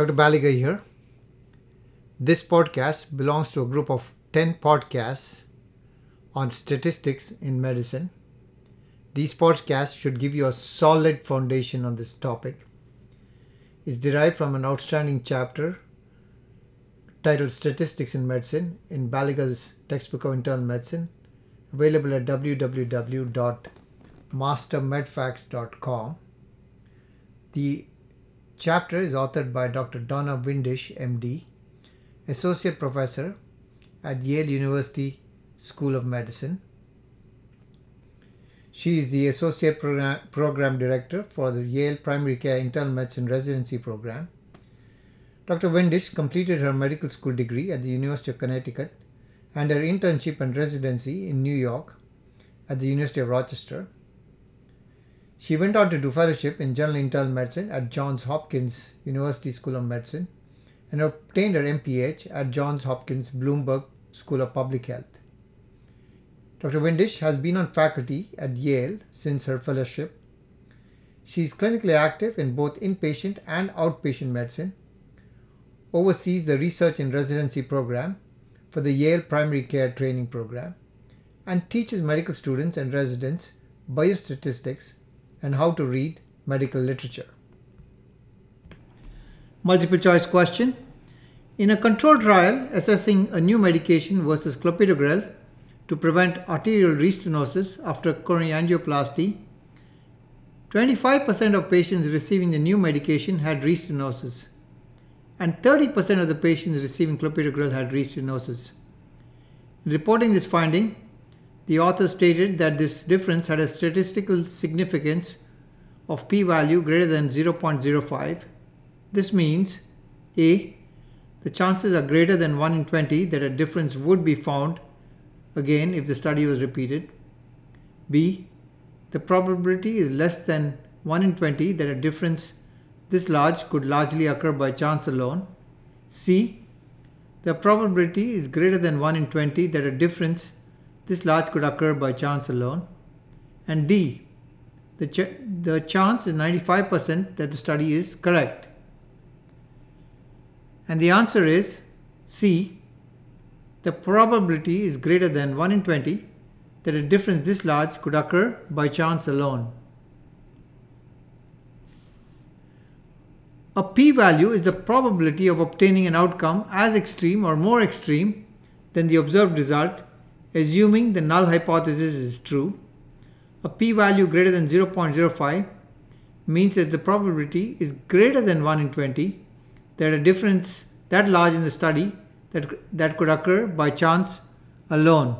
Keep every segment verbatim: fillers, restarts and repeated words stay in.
Doctor Baliga here. This podcast belongs to a group of ten podcasts on statistics in medicine. These podcasts should give you a solid foundation on this topic. It's derived from an outstanding chapter titled Statistics in Medicine in Baliga's Textbook of Internal Medicine, available at w w w dot master medfacts dot com. The chapter is authored by Doctor Donna Windisch, M D, Associate Professor at Yale University School of Medicine. She is the Associate Program, Program Director for the Yale Primary Care Internal Medicine Residency Program. Doctor Windisch completed her medical school degree at the University of Connecticut and her internship and residency in New York at the University of Rochester. She went on to do fellowship in general internal medicine at Johns Hopkins University School of Medicine and obtained her M P H at Johns Hopkins Bloomberg School of Public Health. Doctor Windisch has been on faculty at Yale since her fellowship. She is clinically active in both inpatient and outpatient medicine, oversees the research and residency program for the Yale Primary Care Training Program, and teaches medical students and residents biostatistics and how to read medical literature. Multiple choice question. In a controlled trial assessing a new medication versus clopidogrel to prevent arterial restenosis after coronary angioplasty, twenty-five percent of patients receiving the new medication had restenosis and thirty percent of the patients receiving clopidogrel had restenosis. In reporting this finding, the author stated that this difference had a statistical significance of p-value greater than zero point zero five. This means A. The chances are greater than one in twenty that a difference would be found again if the study was repeated. B. The probability is less than one in twenty that a difference this large could largely occur by chance alone. C. The probability is greater than one in twenty that a difference this large could occur by chance alone. And D. The, ch- the chance is ninety-five percent that the study is correct. And the answer is C. The probability is greater than one in twenty that a difference this large could occur by chance alone. A p-value is the probability of obtaining an outcome as extreme or more extreme than the observed result, assuming the null hypothesis is true. A p-value greater than zero point zero five means that the probability is greater than one in twenty that a difference that large in the study that, that could occur by chance alone.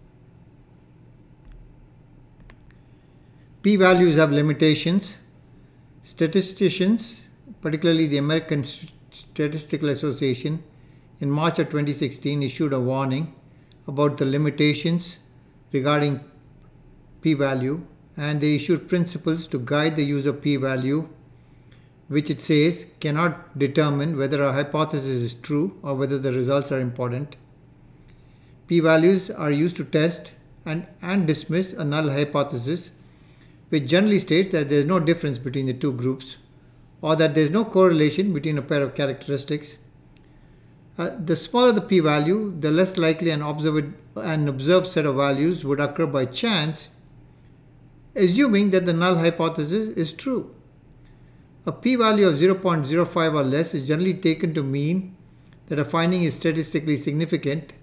P-values have limitations. Statisticians, particularly the American Statistical Association, in March of twenty sixteen issued a warning about the limitations regarding p-value, and they issued principles to guide the use of p-value, which it says cannot determine whether a hypothesis is true or whether the results are important. P-values are used to test and, and dismiss a null hypothesis, which generally states that there is no difference between the two groups or that there is no correlation between a pair of characteristics. Uh, the smaller the p-value, the less likely an observed, an observed set of values would occur by chance, assuming that the null hypothesis is true. A p-value of zero point zero five or less is generally taken to mean that a finding is statistically significant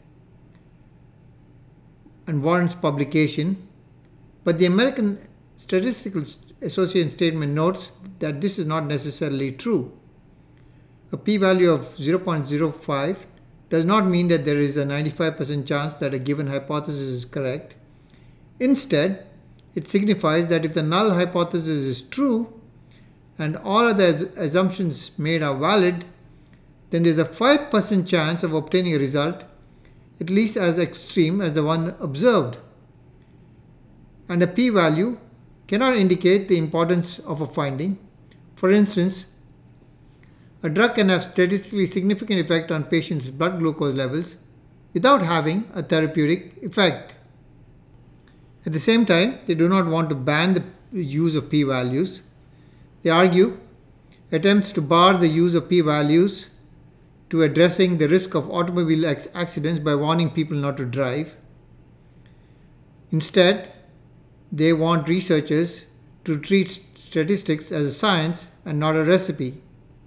and warrants publication, but the American Statistical Association statement notes that this is not necessarily true. A p-value of zero point zero five does not mean that there is a ninety-five percent chance that a given hypothesis is correct. Instead, it signifies that if the null hypothesis is true and all other assumptions made are valid, then there is a five percent chance of obtaining a result at least as extreme as the one observed. And a p-value cannot indicate the importance of a finding. For instance, a drug can have statistically significant effect on patients' blood glucose levels without having a therapeutic effect. At the same time, they do not want to ban the use of p-values. They argue attempts to bar the use of p-values to addressing the risk of automobile accidents by warning people not to drive. Instead, they want researchers to treat statistics as a science and not a recipe.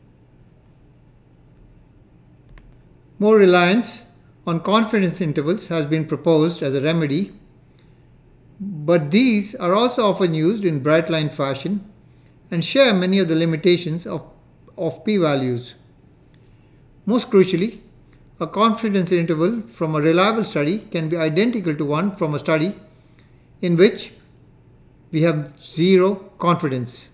More reliance on confidence intervals has been proposed as a remedy, but these are also often used in bright line fashion and share many of the limitations of, of p-values. Most crucially, a confidence interval from a reliable study can be identical to one from a study in which we have zero confidence.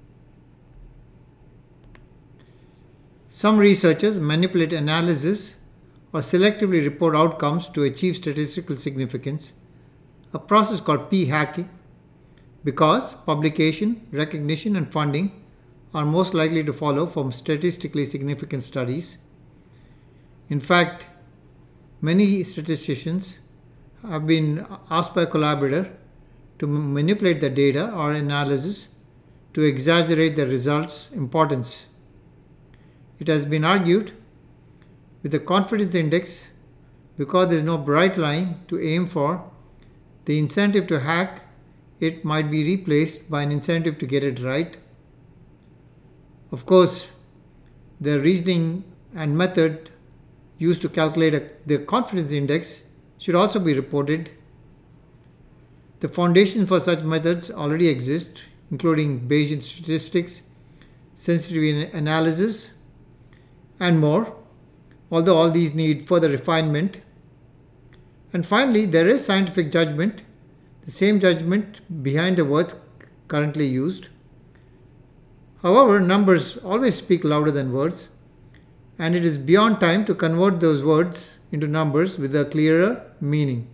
Some researchers manipulate analysis or selectively report outcomes to achieve statistical significance, a process called p-hacking, because publication, recognition, and funding are most likely to follow from statistically significant studies. In fact, many statisticians have been asked by a collaborator to manipulate the data or analysis to exaggerate the results' importance. It has been argued with the confidence index, because there is no bright line to aim for, the incentive to hack it might be replaced by an incentive to get it right. Of course, the reasoning and method used to calculate a, the confidence index should also be reported. The foundation for such methods already exist, including Bayesian statistics, sensitivity analysis, and more, although all these need further refinement. And finally, there is scientific judgment, the same judgment behind the words currently used. However, numbers always speak louder than words, and it is beyond time to convert those words into numbers with a clearer meaning.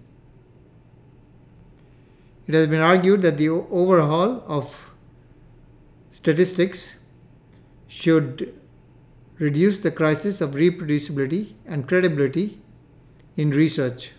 It has been argued that the overhaul of statistics should reduce the crisis of reproducibility and credibility in research.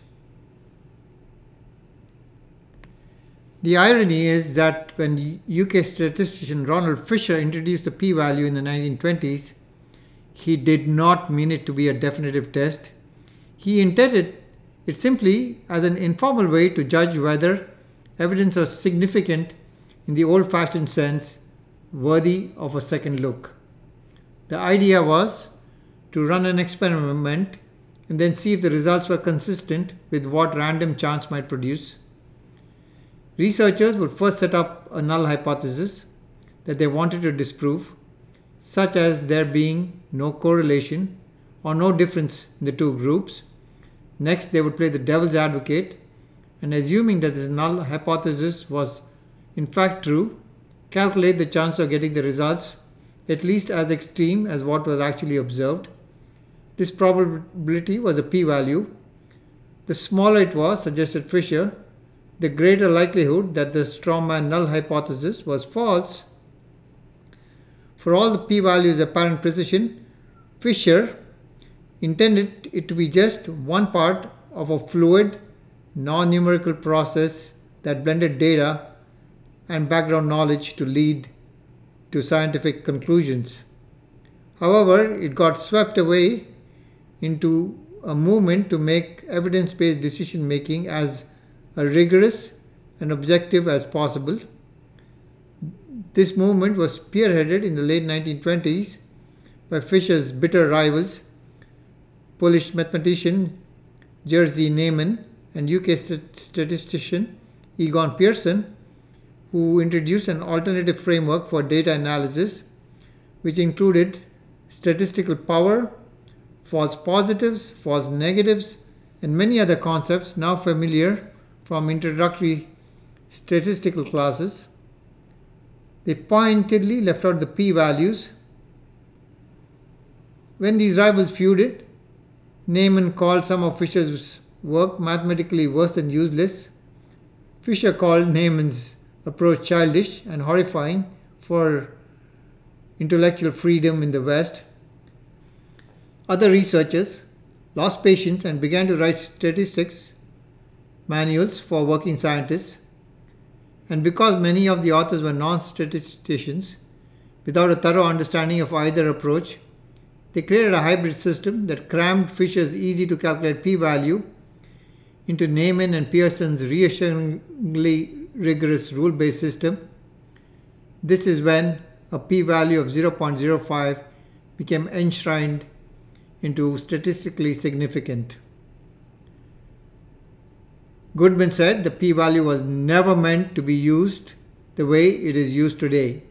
The irony is that when U K statistician Ronald Fisher introduced the p-value in the nineteen twenties, he did not mean it to be a definitive test. He intended it simply as an informal way to judge whether evidence was significant in the old-fashioned sense, worthy of a second look. The idea was to run an experiment and then see if the results were consistent with what random chance might produce. Researchers would first set up a null hypothesis that they wanted to disprove, such as there being no correlation or no difference in the two groups. Next, they would play the devil's advocate and, assuming that this null hypothesis was in fact true, calculate the chance of getting the results at least as extreme as what was actually observed. This probability was a p-value. The smaller it was, suggested Fisher, the greater likelihood that the strawman null hypothesis was false. For all the p-value's apparent precision, Fisher intended it to be just one part of a fluid, non-numerical process that blended data and background knowledge to lead to scientific conclusions. However, it got swept away into a movement to make evidence-based decision-making as rigorous and objective as possible. This movement was spearheaded in the late nineteen twenties by Fisher's bitter rivals, Polish mathematician Jerzy Neyman and U K statistician Egon Pearson, who introduced an alternative framework for data analysis, which included statistical power, false positives, false negatives, and many other concepts now familiar from introductory statistical classes. They pointedly left out the p-values. When these rivals feuded, Neyman called some of Fisher's work mathematically worse than useless. Fisher called Neyman's approach childish and horrifying for intellectual freedom in the West. Other researchers lost patience and began to write statistics manuals for working scientists. And because many of the authors were non-statisticians, without a thorough understanding of either approach. They created a hybrid system that crammed Fisher's easy to calculate p-value into Neyman and Pearson's reassuringly rigorous rule-based system. This is when a p-value of zero point zero five became enshrined into statistically significant. Goodman said the p-value was never meant to be used the way it is used today.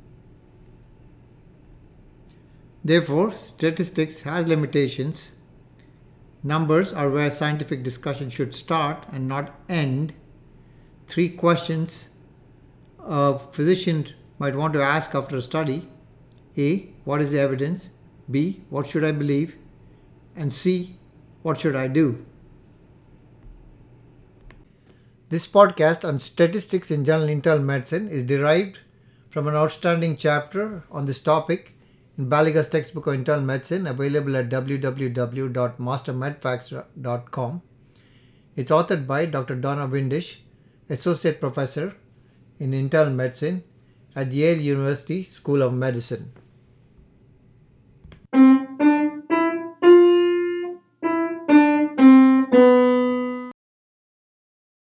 Therefore, statistics has limitations. Numbers are where scientific discussion should start and not end. Three questions a physician might want to ask after a study. A. What is the evidence? B. What should I believe? And C. What should I do? This podcast on statistics in Journal Internal Medicine is derived from an outstanding chapter on this topic in Baliga's textbook of internal medicine, available at w w w dot master medfacts dot com. It's authored by Doctor Donna Windisch, Associate Professor in Internal Medicine at Yale University School of Medicine.